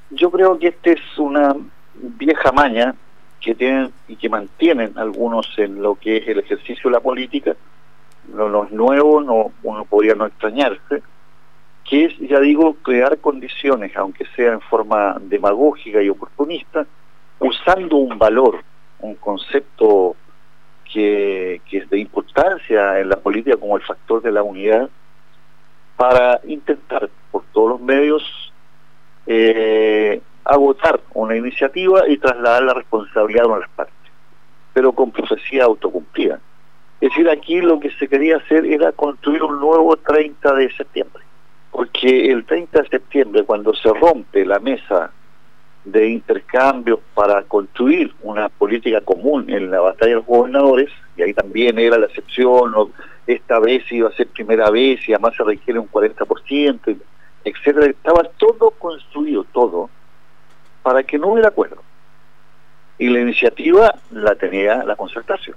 Yo creo que esta es una vieja maña que tienen y que mantienen algunos en lo que es el ejercicio de la política. Los nuevos uno podría no extrañarse, que es, ya digo, crear condiciones, aunque sea en forma demagógica y oportunista, usando un valor, un concepto que es de importancia en la política como el factor de la unidad, para intentar por todos los medios agotar una iniciativa y trasladar la responsabilidad a una de las partes, pero con profecía autocumplida. Es decir, aquí lo que se quería hacer era construir un nuevo 30 de septiembre, porque el 30 de septiembre, cuando se rompe la mesa de intercambios para construir una política común en la batalla de los gobernadores, y ahí también era la excepción, esta vez iba a ser primera vez y además se requiere un 40%, etcétera, estaba todo construido, todo, para que no hubiera acuerdo. Y la iniciativa la tenía la Concertación.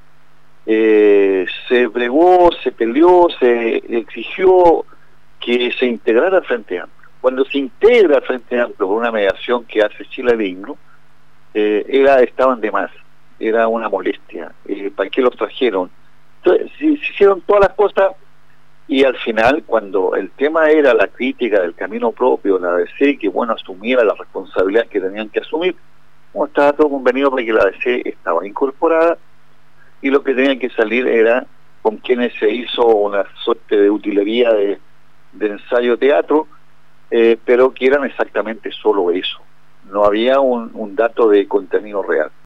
Se bregó, se peleó, se exigió que se integrara al Frente Amplio. Cuando se integra al Frente Amplio por una mediación que hace Chile Digno, estaban de más, era una molestia. ¿Para qué los trajeron? Entonces, se hicieron todas las cosas y al final, cuando el tema era la crítica del camino propio, la ADC, que bueno, asumiera las responsabilidades que tenían que asumir, como estaba todo convenido para que la ADC estaba incorporada, y lo que tenían que salir era con quienes se hizo una suerte de utilería de ensayo teatro, pero que eran exactamente solo eso. No había un dato de contenido real.